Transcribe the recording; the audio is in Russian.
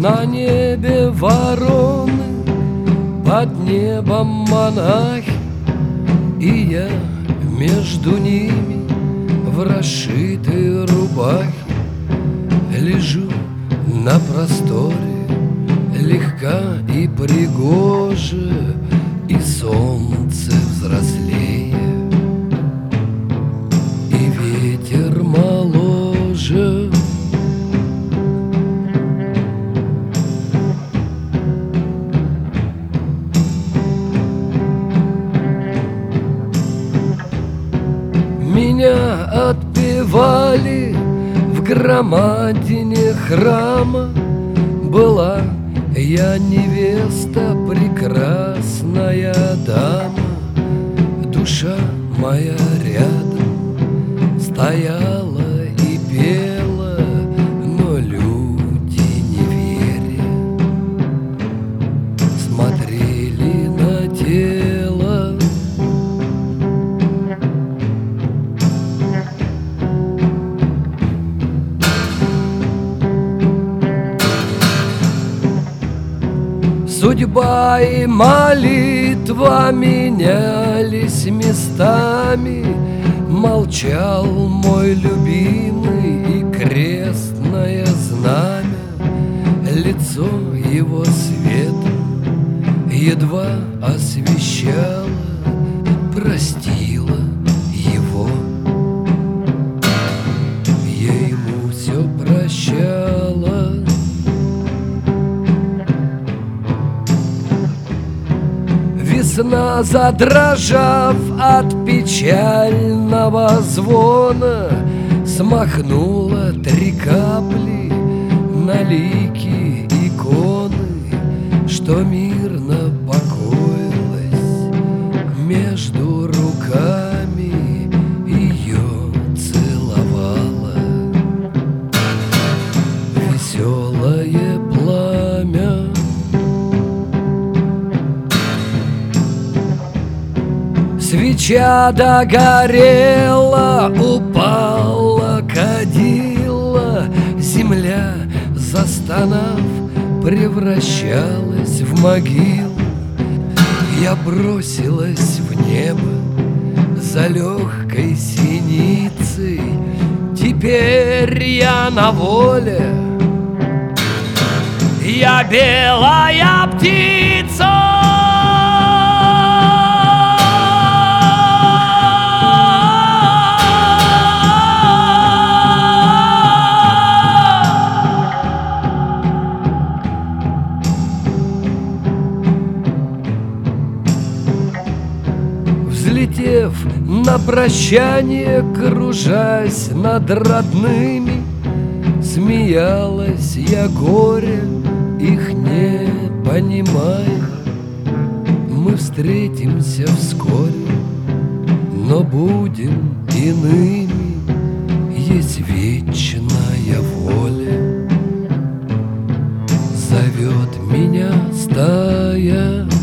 На небе вороны, под небом монахи, и я между ними в расшитой рубахе лежу на просторе, легка и пригожа, и солнце взрослее, и ветер моложе. Меня отпевали в громадине храма. Была я невеста, прекрасная дама. Душа моя рядом стояла и пела, но люди, не веря, смотрели на тело. Судьба и молитва менялись местами. Молчал мой любимый и крестное знамя. Лицо его светом едва освещало, простила его. Я ему все прощала. Весна, задрожав от печального звона, смахнула 3 капли на лики иконы, что мирно покоилась между руками, ее целовала веселое пламя. Свеча догорела, упала кадила, земля, застонав, превращалась в могилу. Я бросилась в небо за легкой синицей. Теперь я на воле, я белая птица. Взлетев на прощание, кружась над родными, смеялась я горе, их не понимая. Мы встретимся вскоре, но будем иными, есть вечная воля. Зовет меня стая.